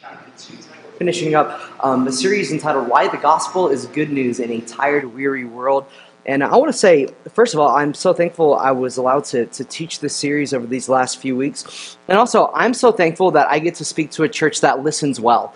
Finishing up the series entitled Why the Gospel is Good News in a Tired, Weary World. And I want to say, first of all, I'm so thankful I was allowed to teach this series over these last few weeks. And also, I'm so thankful that I get to speak to a church that listens well.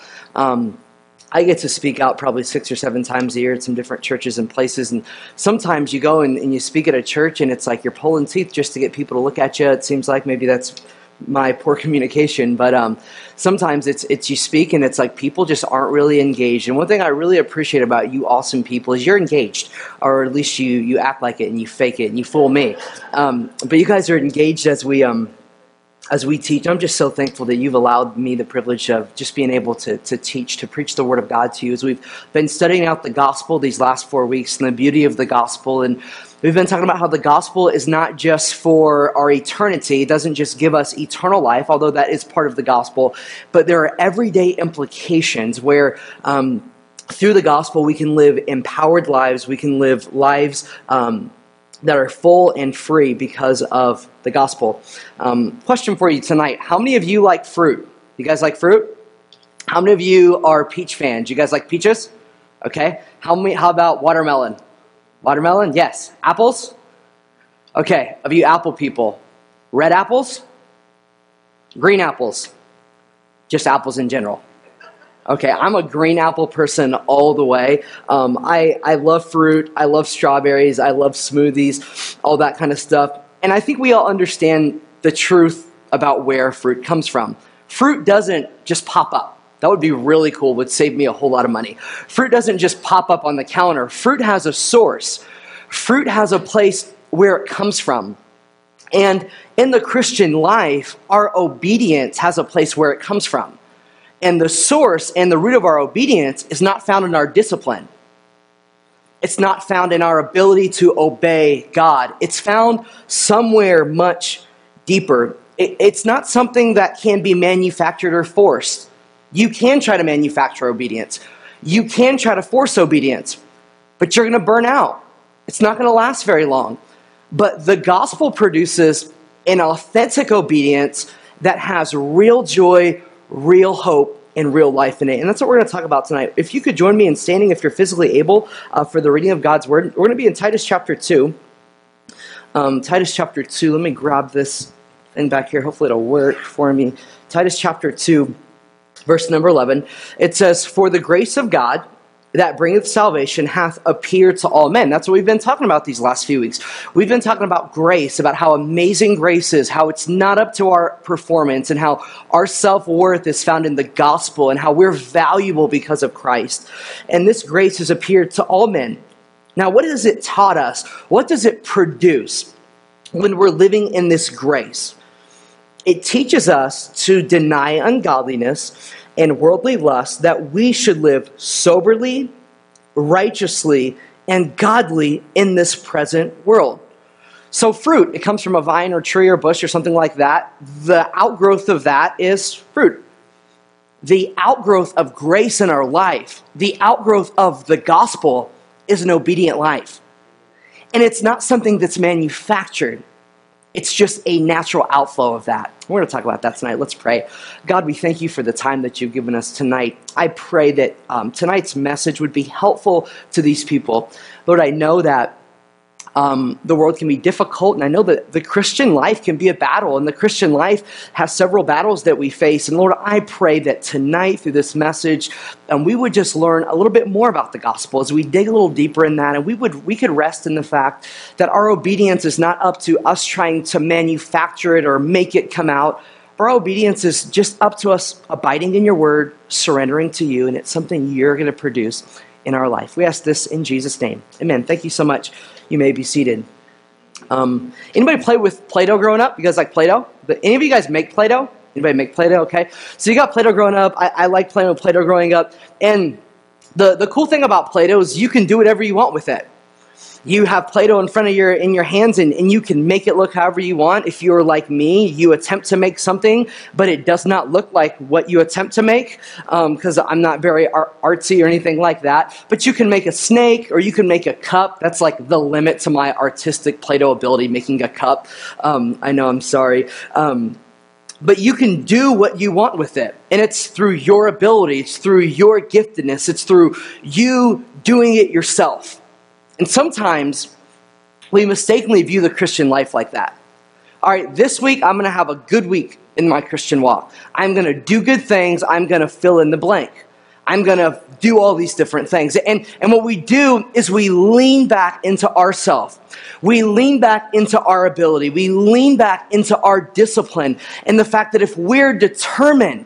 I get to speak out probably 6 or 7 times a year at some different churches and places. And sometimes you go and you speak at a church and it's like you're pulling teeth just to get people to look at you. It seems like maybe that's my poor communication, but sometimes it's you speak and it's like people just aren't really engaged. And one thing I really appreciate about you awesome people is you're engaged, or at least you act like it and you fake it and you fool me. But you guys are engaged as we teach. I'm just so thankful that you've allowed me the privilege of just being able to teach, to preach the Word of God to you as we've been studying out the gospel these last 4 weeks and the beauty of the gospel. And we've been talking about how the gospel is not just for our eternity. It doesn't just give us eternal life, although that is part of the gospel. But there are everyday implications where through the gospel we can live empowered lives. We can live lives that are full and free because of the gospel. Question for you tonight. How many of you like fruit? You guys like fruit? How many of you are peach fans? You guys like peaches? Okay. How about watermelon? Watermelon? Yes. Apples? Okay. Of you apple people. Red apples? Green apples? Just apples in general. Okay, I'm a green apple person all the way. I love fruit. I love strawberries. I love smoothies, all that kind of stuff. And I think we all understand the truth about where fruit comes from. Fruit doesn't just pop up. That would be really cool. Would save me a whole lot of money. Fruit doesn't just pop up on the counter. Fruit has a source. Fruit has a place where it comes from. And in the Christian life, our obedience has a place where it comes from. And the source and the root of our obedience is not found in our discipline. It's not found in our ability to obey God. It's found somewhere much deeper. It's not something that can be manufactured or forced. You can try to manufacture obedience. You can try to force obedience, but you're going to burn out. It's not going to last very long. But the gospel produces an authentic obedience that has real joy, real hope, and real life in it. And that's what we're going to talk about tonight. If you could join me in standing, if you're physically able, for the reading of God's Word. We're going to be in Titus chapter 2. Titus chapter 2. Let me grab this thing back here. Hopefully it'll work for me. Titus chapter 2, verse number 11. It says, "For the grace of God that bringeth salvation hath appeared to all men." That's what we've been talking about these last few weeks. We've been talking about grace, about how amazing grace is, how it's not up to our performance, and how our self-worth is found in the gospel, and how we're valuable because of Christ. And this grace has appeared to all men. Now, what has it taught us? What does it produce when we're living in this grace? It teaches us to deny ungodliness and worldly lust, that we should live soberly, righteously, and godly in this present world. So fruit, it comes from a vine or tree or bush or something like that. The outgrowth of that is fruit. The outgrowth of grace in our life, the outgrowth of the gospel, is an obedient life. And it's not something that's manufactured. It's just a natural outflow of that. We're going to talk about that tonight. Let's pray. God, we thank you for the time that you've given us tonight. I pray that tonight's message would be helpful to these people. Lord, I know that the world can be difficult, and I know that the Christian life can be a battle, and the Christian life has several battles that we face. And Lord, I pray that tonight through this message, we would just learn a little bit more about the gospel as we dig a little deeper in that, and we could rest in the fact that our obedience is not up to us trying to manufacture it or make it come out. Our obedience is just up to us abiding in your word, surrendering to you, and it's something you're going to produce in our life. We ask this in Jesus' name. Amen. Thank you so much. You may be seated. Anybody play with Play-Doh growing up? You guys like Play-Doh? But any of you guys make Play-Doh? Anybody make Play-Doh? Okay. So you got Play-Doh growing up. I like playing with Play-Doh growing up. And the cool thing about Play-Doh is you can do whatever you want with it. You have Play-Doh in front of your hands, and you can make it look however you want. If you're like me, you attempt to make something, but it does not look like what you attempt to make, because I'm not very artsy or anything like that. But you can make a snake, or you can make a cup. That's like the limit to my artistic Play-Doh ability, making a cup. I know, I'm sorry. but you can do what you want with it. And it's through your ability. It's through your giftedness. It's through you doing it yourself. And sometimes we mistakenly view the Christian life like that. All right, this week I'm going to have a good week in my Christian walk. I'm going to do good things. I'm going to fill in the blank. I'm going to do all these different things. And what we do is we lean back into ourselves. We lean back into our ability. We lean back into our discipline and the fact that if we're determined,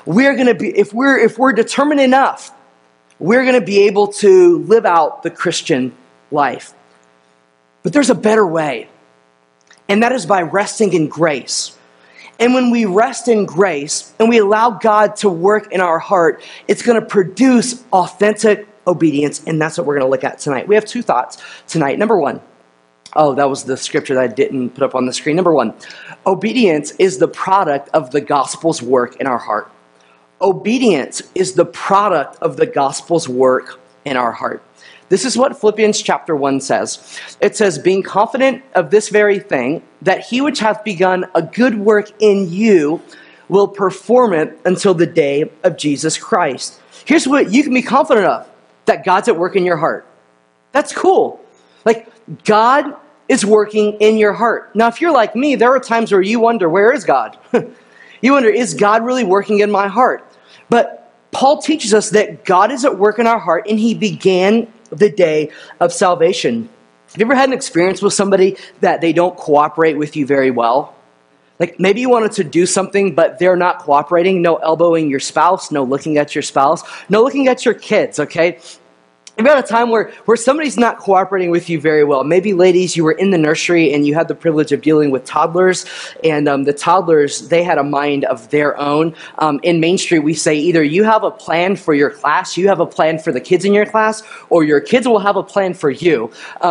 if we're determined enough, we're going to be able to live out the Christian life. But there's a better way, and that is by resting in grace. And when we rest in grace and we allow God to work in our heart, it's going to produce authentic obedience, and that's what we're going to look at tonight. We have two thoughts tonight. Number one, that was the scripture that I didn't put up on the screen. Number one, obedience is the product of the gospel's work in our heart. Obedience is the product of the gospel's work in our heart. This is what Philippians chapter 1 says. It says, being confident of this very thing, that he which hath begun a good work in you will perform it until the day of Jesus Christ. Here's what you can be confident of, that God's at work in your heart. That's cool. Like, God is working in your heart. Now, if you're like me, there are times where you wonder, where is God? You wonder, is God really working in my heart? But Paul teaches us that God is at work in our heart, and he began the day of salvation. Have you ever had an experience with somebody that they don't cooperate with you very well? Like maybe you wanted to do something, but they're not cooperating. No elbowing your spouse, no looking at your spouse, no looking at your kids, okay? Have you had a time where somebody's not cooperating with you very well? Maybe, ladies, you were in the nursery and you had the privilege of dealing with toddlers, and the toddlers, they had a mind of their own. In Main Street, we say either you have a plan for your class, you have a plan for the kids in your class, or your kids will have a plan for you.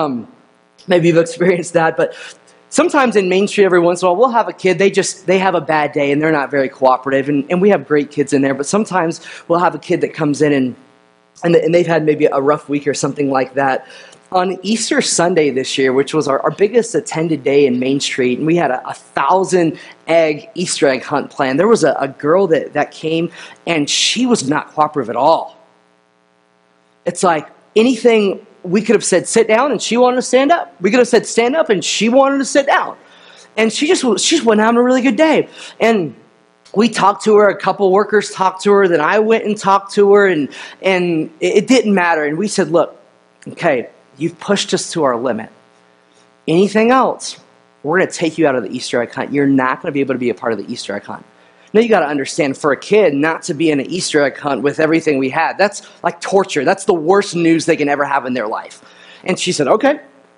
Maybe you've experienced that, but sometimes in Main Street, every once in a while, we'll have a kid, they have a bad day and they're not very cooperative, and we have great kids in there, but sometimes we'll have a kid that comes in and they've had maybe a rough week or something like that. On Easter Sunday this year, which was our biggest attended day in Main Street, and we had a 1,000-egg Easter egg hunt planned. There was a girl that came, and she was not cooperative at all. It's like anything, we could have said sit down, and she wanted to stand up. We could have said stand up, and she wanted to sit down. And she just wasn't having a really good day. And we talked to her, a couple workers talked to her, then I went and talked to her, and it didn't matter. And we said, look, okay, you've pushed us to our limit. Anything else, we're going to take you out of the Easter egg hunt. You're not going to be able to be a part of the Easter egg hunt. Now, you got to understand, for a kid not to be in an Easter egg hunt with everything we had, that's like torture. That's the worst news they can ever have in their life. And she said, okay,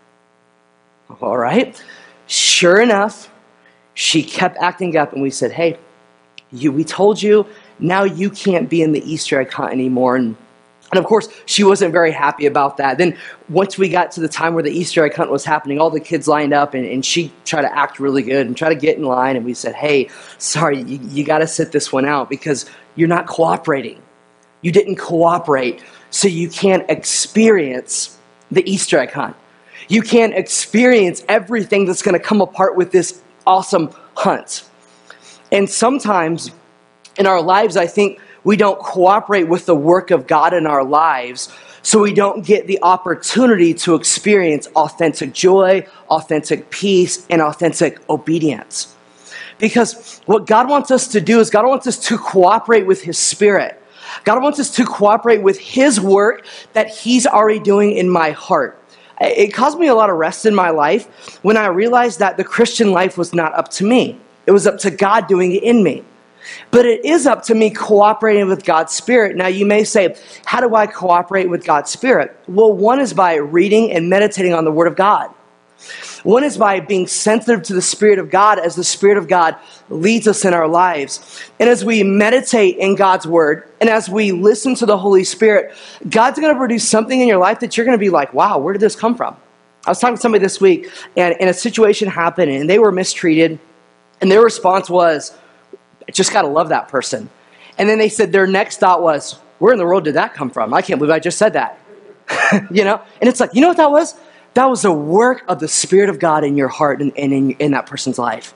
all right. Sure enough, she kept acting up, and we said, hey, we told you, now you can't be in the Easter egg hunt anymore. And of course, she wasn't very happy about that. Then once we got to the time where the Easter egg hunt was happening, all the kids lined up, and she tried to act really good and try to get in line. And we said, hey, sorry, you got to sit this one out because you're not cooperating. You didn't cooperate, so you can't experience the Easter egg hunt. You can't experience everything that's going to come apart with this awesome hunt. And sometimes in our lives, I think we don't cooperate with the work of God in our lives, so we don't get the opportunity to experience authentic joy, authentic peace, and authentic obedience. Because what God wants us to do is God wants us to cooperate with His Spirit. God wants us to cooperate with His work that He's already doing in my heart. It caused me a lot of rest in my life when I realized that the Christian life was not up to me. It was up to God doing it in me. But it is up to me cooperating with God's Spirit. Now, you may say, how do I cooperate with God's Spirit? Well, one is by reading and meditating on the Word of God. One is by being sensitive to the Spirit of God as the Spirit of God leads us in our lives. And as we meditate in God's Word, and as we listen to the Holy Spirit, God's going to produce something in your life that you're going to be like, wow, where did this come from? I was talking to somebody this week, and a situation happened, and they were mistreated. And their response was, I just got to love that person. And then they said their next thought was, where in the world did that come from? I can't believe I just said that. You know? And it's like, you know what that was? That was a work of the Spirit of God in your heart and in that person's life.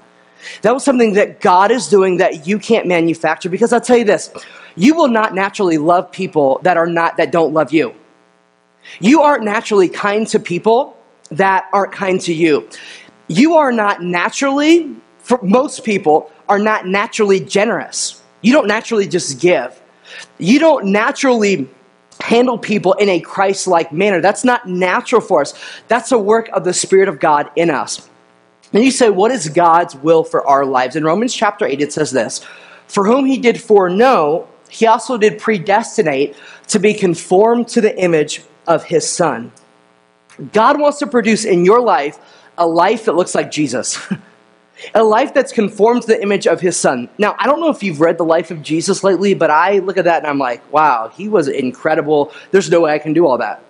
That was something that God is doing that you can't manufacture. Because I'll tell you this, you will not naturally love people that don't love you. You aren't naturally kind to people that aren't kind to you. You are not naturally, for most people, are not naturally generous. You don't naturally just give. You don't naturally handle people in a Christ-like manner. That's not natural for us. That's a work of the Spirit of God in us. And you say, what is God's will for our lives? In Romans chapter 8, it says this, "For whom he did foreknow, he also did predestinate to be conformed to the image of his Son." God wants to produce in your life a life that looks like Jesus. A life that's conformed to the image of his Son. Now, I don't know if you've read the life of Jesus lately, but I look at that and I'm like, wow, he was incredible. There's no way I can do all that.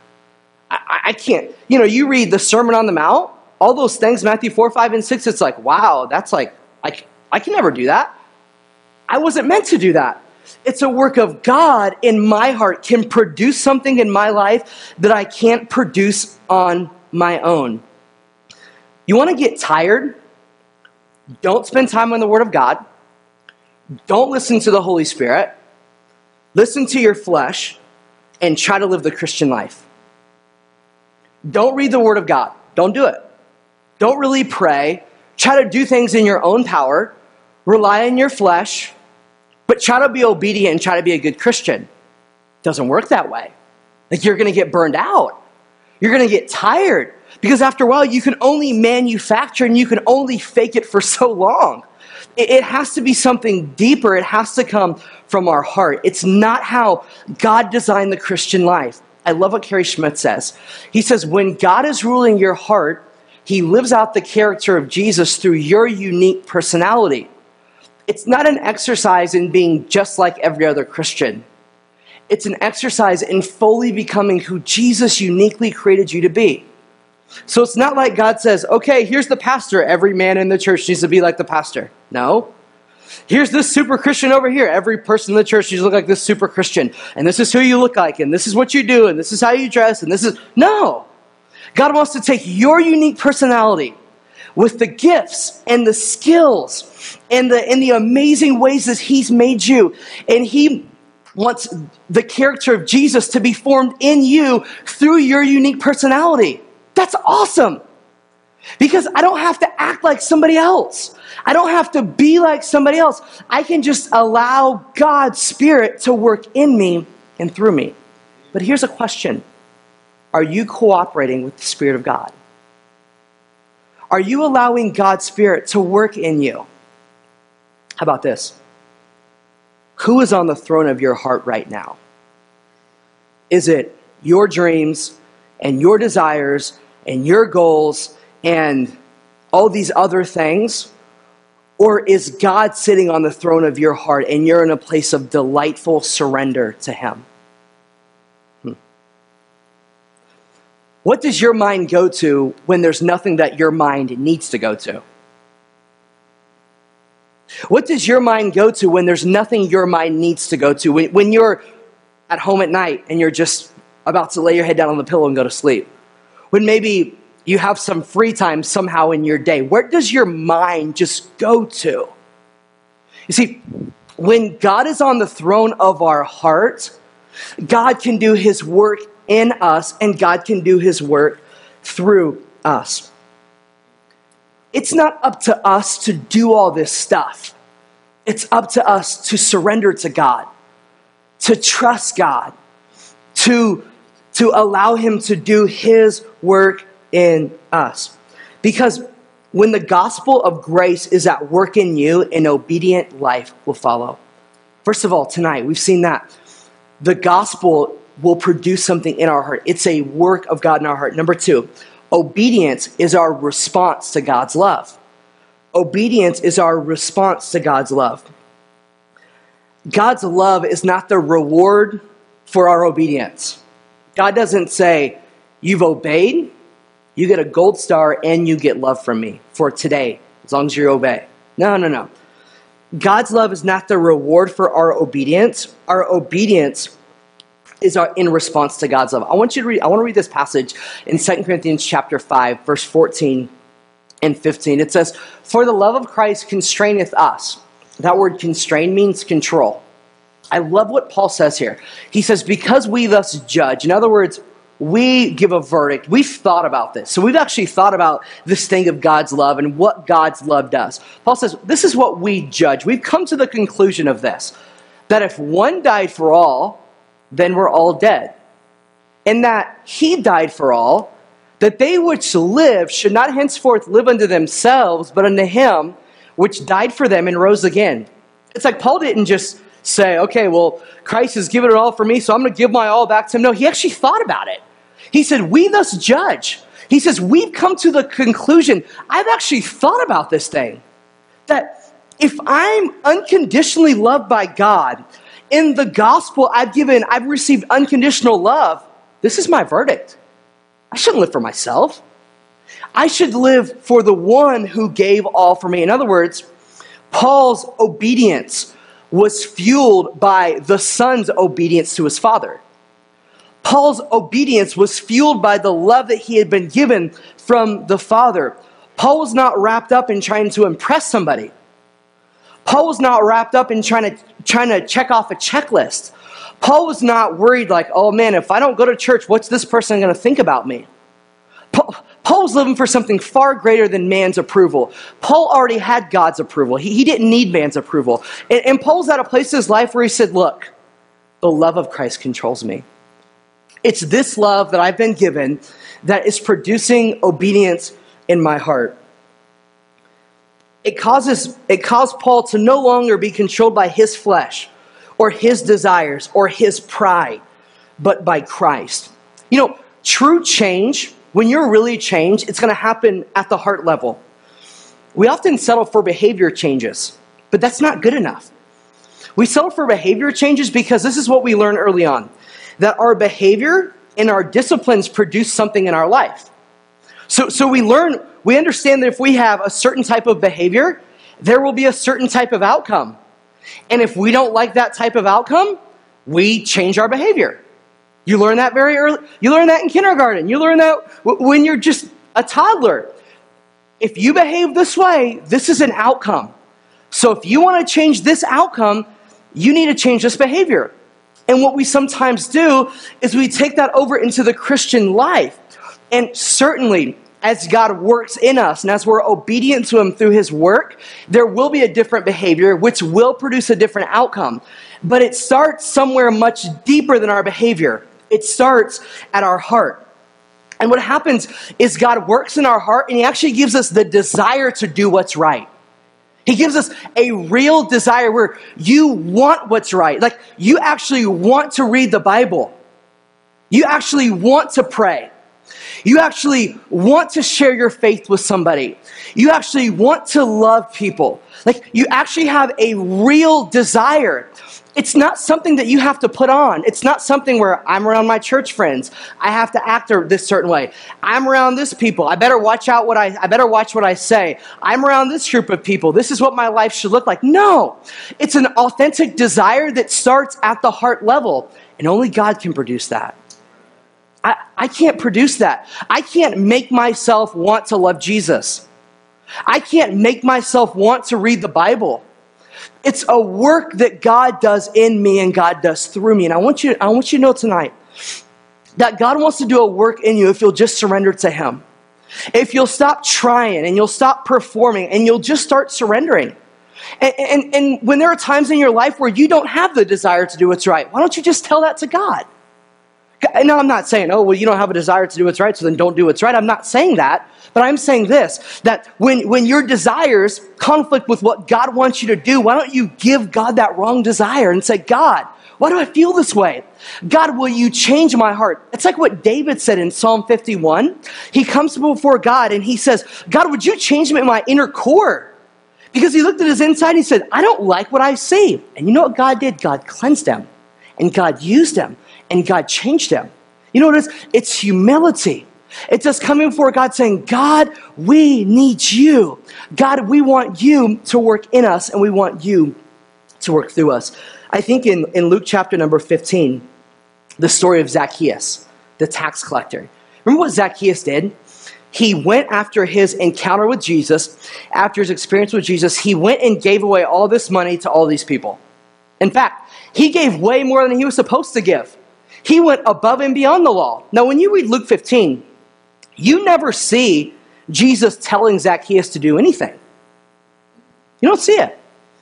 I can't. You know, you read the Sermon on the Mount, all those things, Matthew 4, 5, and 6, it's like, wow, that's like, I can never do that. I wasn't meant to do that. It's a work of God in my heart can produce something in my life that I can't produce on my own. You want to get tired? Don't spend time on the Word of God. Don't listen to the Holy Spirit. Listen to your flesh and try to live the Christian life. Don't read the Word of God. Don't do it. Don't really pray. Try to do things in your own power. Rely on your flesh. But try to be obedient and try to be a good Christian. It doesn't work that way. Like, you're going to get burned out. You're going to get tired. Because after a while, you can only manufacture and you can only fake it for so long. It has to be something deeper. It has to come from our heart. It's not how God designed the Christian life. I love what Carrie Schmidt says. He says, when God is ruling your heart, he lives out the character of Jesus through your unique personality. It's not an exercise in being just like every other Christian. It's an exercise in fully becoming who Jesus uniquely created you to be. So it's not like God says, okay, here's the pastor. Every man in the church needs to be like the pastor. No. Here's this super Christian over here. Every person in the church needs to look like this super Christian. And this is who you look like. And this is what you do. And this is how you dress. And this is... No. God wants to take your unique personality with the gifts and the skills and the amazing ways that he's made you. And he wants the character of Jesus to be formed in you through your unique personality. That's awesome. Because I don't have to act like somebody else. I don't have to be like somebody else. I can just allow God's Spirit to work in me and through me. But here's a question. Are you cooperating with the Spirit of God? Are you allowing God's Spirit to work in you? How about this? Who is on the throne of your heart right now? Is it your dreams and your desires and your goals and all these other things? Or is God sitting on the throne of your heart and you're in a place of delightful surrender to him? What does your mind go to when there's nothing that your mind needs to go to? What does your mind go to when there's nothing your mind needs to go to? When you're at home at night and you're just about to lay your head down on the pillow and go to sleep? When maybe you have some free time somehow in your day, where does your mind just go to? You see, when God is on the throne of our heart, God can do his work in us and God can do his work through us. It's not up to us to do all this stuff. It's up to us to surrender to God, to trust God, to allow him to do his work in us. Because when the gospel of grace is at work in you, an obedient life will follow. First of all, tonight, we've seen that. The gospel will produce something in our heart. It's a work of God in our heart. Number two, obedience is our response to God's love. Obedience is our response to God's love. God's love is not the reward for our obedience. God doesn't say, you've obeyed, you get a gold star, and you get love from me for today, as long as you obey. No. God's love is not the reward for our obedience. Our obedience is in response to God's love. I want to read this passage in 2 Corinthians chapter 5, verse 14 and 15. It says, "For the love of Christ constraineth us." That word constrain means control. I love what Paul says here. He says, because we thus judge. In other words, we give a verdict. We've thought about this. So we've actually thought about this thing of God's love and what God's love does. Paul says, this is what we judge. We've come to the conclusion of this, that if one died for all, then we're all dead. And that he died for all, that they which live should not henceforth live unto themselves, but unto him which died for them and rose again. It's like Paul didn't just say, okay, well, Christ has given it all for me, so I'm going to give my all back to him. No, he actually thought about it. He said, we thus judge. He says, we've come to the conclusion, I've actually thought about this thing, that if I'm unconditionally loved by God, in the gospel I've received unconditional love, this is my verdict. I shouldn't live for myself. I should live for the one who gave all for me. In other words, Paul's obedience was fueled by the Son's obedience to his Father. Paul's obedience was fueled by the love that he had been given from the Father. Paul was not wrapped up in trying to impress somebody. Paul was not wrapped up in trying to check off a checklist. Paul was not worried like, oh man, if I don't go to church, what's this person going to think about me? Paul was living for something far greater than man's approval. Paul already had God's approval. He didn't need man's approval. And Paul's at a place in his life where he said, look, the love of Christ controls me. It's this love that I've been given that is producing obedience in my heart. It caused Paul to no longer be controlled by his flesh or his desires or his pride, but by Christ. You know, true change, when you're really changed, it's going to happen at the heart level. We often settle for behavior changes, but that's not good enough. We settle for behavior changes because this is what we learn early on, that our behavior and our disciplines produce something in our life. So we understand that if we have a certain type of behavior, there will be a certain type of outcome. And if we don't like that type of outcome, we change our behavior. You learn that very early. You learn that in kindergarten. You learn that when you're just a toddler. If you behave this way, this is an outcome. So if you want to change this outcome, you need to change this behavior. And what we sometimes do is we take that over into the Christian life. And certainly, as God works in us and as we're obedient to him through his work, there will be a different behavior which will produce a different outcome. But it starts somewhere much deeper than our behavior. It starts at our heart. And what happens is God works in our heart and he actually gives us the desire to do what's right. He gives us a real desire where you want what's right. Like you actually want to read the Bible. You actually want to pray. You actually want to share your faith with somebody. You actually want to love people. Like you actually have a real desire. It's not something that you have to put on. It's not something where I'm around my church friends, I have to act this certain way. I'm around this people, I better watch what I say. I'm around this group of people, this is what my life should look like. No, it's an authentic desire that starts at the heart level, and only God can produce that. I can't produce that. I can't make myself want to love Jesus. I can't make myself want to read the Bible. It's a work that God does in me and God does through me. And I want you to know tonight that God wants to do a work in you if you'll just surrender to him. If you'll stop trying and you'll stop performing and you'll just start surrendering. And when there are times in your life where you don't have the desire to do what's right, why don't you just tell that to God? No, I'm not saying, oh, well, you don't have a desire to do what's right, so then don't do what's right. I'm not saying that. But I'm saying this, that when your desires conflict with what God wants you to do, why don't you give God that wrong desire and say, God, why do I feel this way? God, will you change my heart? It's like what David said in Psalm 51. He comes before God and he says, God, would you change me in my inner core? Because he looked at his inside and he said, I don't like what I see. And you know what God did? God cleansed him and God used him. And God changed him. You know what it is? It's humility. It's just coming before God saying, God, we need you. God, we want you to work in us and we want you to work through us. I think in Luke chapter number 15, the story of Zacchaeus, the tax collector. Remember what Zacchaeus did? he went after his encounter with Jesus, after his experience with Jesus, he went and gave away all this money to all these people. In fact, he gave way more than he was supposed to give. He went above and beyond the law. Now, when you read Luke 15, you never see Jesus telling Zacchaeus to do anything. You don't see it.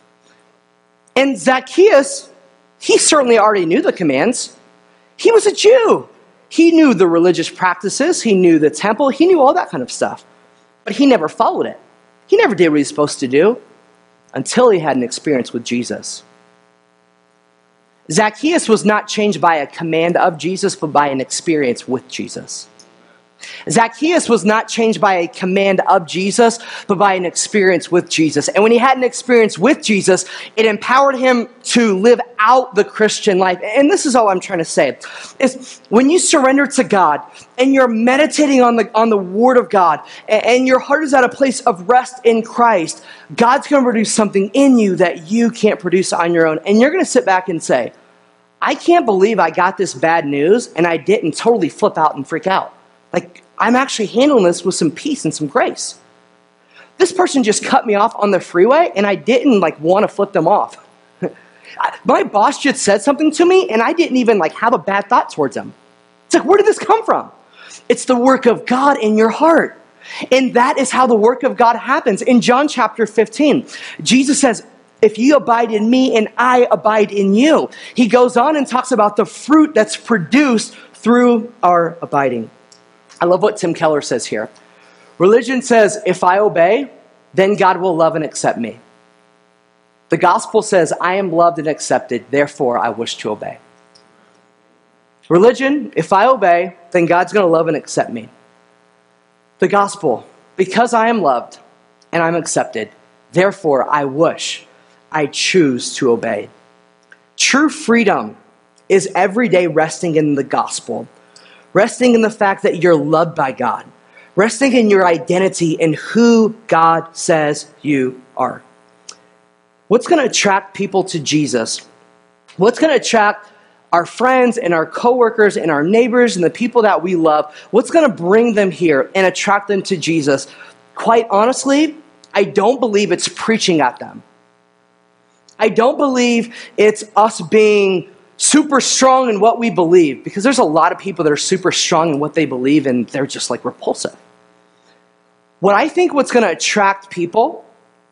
And Zacchaeus, he certainly already knew the commands. He was a Jew. He knew the religious practices. He knew the temple. He knew all that kind of stuff. But he never followed it. He never did what he was supposed to do until he had an experience with Jesus. Zacchaeus was not changed by a command of Jesus, but by an experience with Jesus. Zacchaeus was not changed by a command of Jesus, but by an experience with Jesus. And when he had an experience with Jesus, it empowered him to live out the Christian life. And this is all I'm trying to say, is when you surrender to God and you're meditating on the Word of God, and your heart is at a place of rest in Christ, God's going to produce something in you that you can't produce on your own. And you're going to sit back and say, I can't believe I got this bad news and I didn't totally flip out and freak out. Like, I'm actually handling this with some peace and some grace. This person just cut me off on the freeway, and I didn't, want to flip them off. My boss just said something to me, and I didn't even, have a bad thought towards them. It's like, where did this come from? It's the work of God in your heart. And that is how the work of God happens. In John chapter 15, Jesus says, if you abide in me and I abide in you. He goes on and talks about the fruit that's produced through our abiding. I love what Tim Keller says here. Religion says, if I obey, then God will love and accept me. The gospel says, I am loved and accepted, therefore I wish to obey. Religion, if I obey, then God's going to love and accept me. The gospel, because I am loved and I'm accepted, therefore I choose to obey. True freedom is every day resting in the gospel. Resting in the fact that you're loved by God. Resting in your identity in who God says you are. What's going to attract people to Jesus? What's going to attract our friends and our coworkers and our neighbors and the people that we love? What's going to bring them here and attract them to Jesus? Quite honestly, I don't believe it's preaching at them. I don't believe it's us being super strong in what we believe, because there's a lot of people that are super strong in what they believe and they're just repulsive. What I think what's going to attract people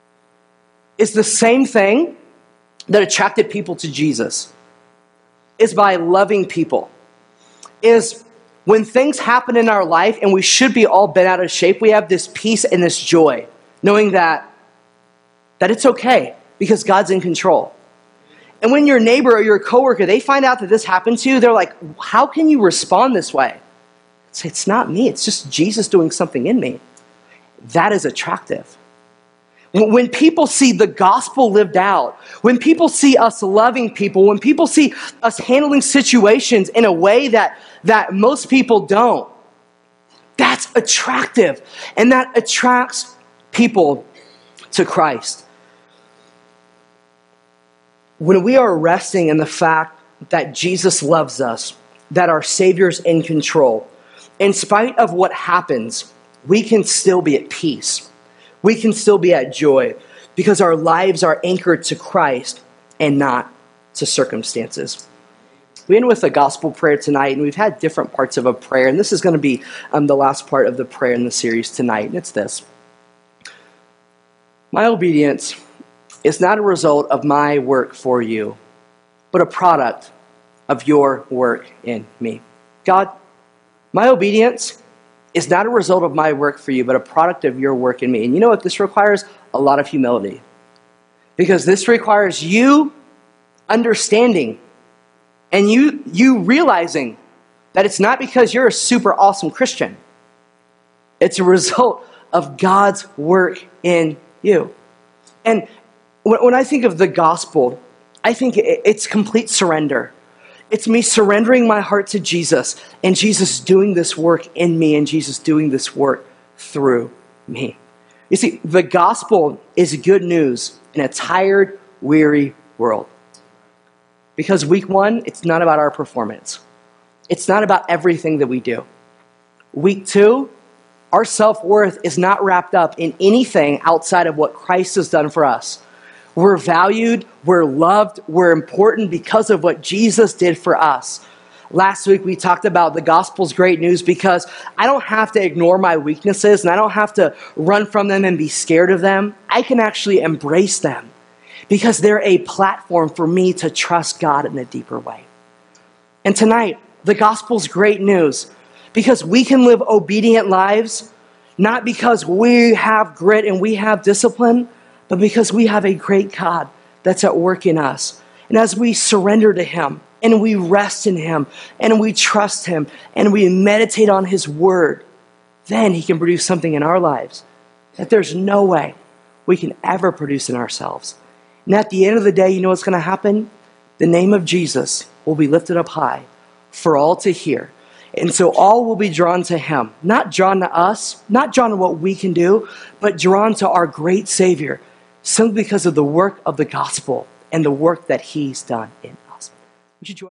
is the same thing that attracted people to Jesus, is by loving people. Is when things happen in our life and we should be all bent out of shape, we have this peace and this joy, knowing that it's okay because God's in control. And when your neighbor or your coworker, they find out that this happened to you, they're like, how can you respond this way? It's not me. It's just Jesus doing something in me. That is attractive. When people see the gospel lived out, when people see us loving people, when people see us handling situations in a way that most people don't, that's attractive. And that attracts people to Christ. When we are resting in the fact that Jesus loves us, that our Savior's in control, in spite of what happens, we can still be at peace. We can still be at joy because our lives are anchored to Christ and not to circumstances. We end with a gospel prayer tonight, and we've had different parts of a prayer, and this is going to be the last part of the prayer in the series tonight, and it's this. My obedience is not a result of my work for you, but a product of your work in me. God, my obedience is not a result of my work for you, but a product of your work in me. And you know what? This requires a lot of humility, because this requires you understanding and you realizing that it's not because you're a super awesome Christian. It's a result of God's work in you. And when I think of the gospel, I think it's complete surrender. It's me surrendering my heart to Jesus, and Jesus doing this work in me, and Jesus doing this work through me. You see, the gospel is good news in a tired, weary world. Because week one, it's not about our performance. It's not about everything that we do. Week two, Our self-worth is not wrapped up in anything outside of what Christ has done for us. We're valued, we're loved, we're important because of what Jesus did for us. Last week we talked about the gospel's great news because I don't have to ignore my weaknesses and I don't have to run from them and be scared of them. I can actually embrace them because they're a platform for me to trust God in a deeper way. And tonight, the gospel's great news because we can live obedient lives, not because we have grit and we have discipline, but because we have a great God that's at work in us. And as we surrender to Him, and we rest in Him, and we trust Him, and we meditate on His Word, then He can produce something in our lives that there's no way we can ever produce in ourselves. And at the end of the day, you know what's going to happen? The name of Jesus will be lifted up high for all to hear. And so all will be drawn to Him, not drawn to us, not drawn to what we can do, but drawn to our great Savior, simply because of the work of the gospel and the work that He's done in us. Would you join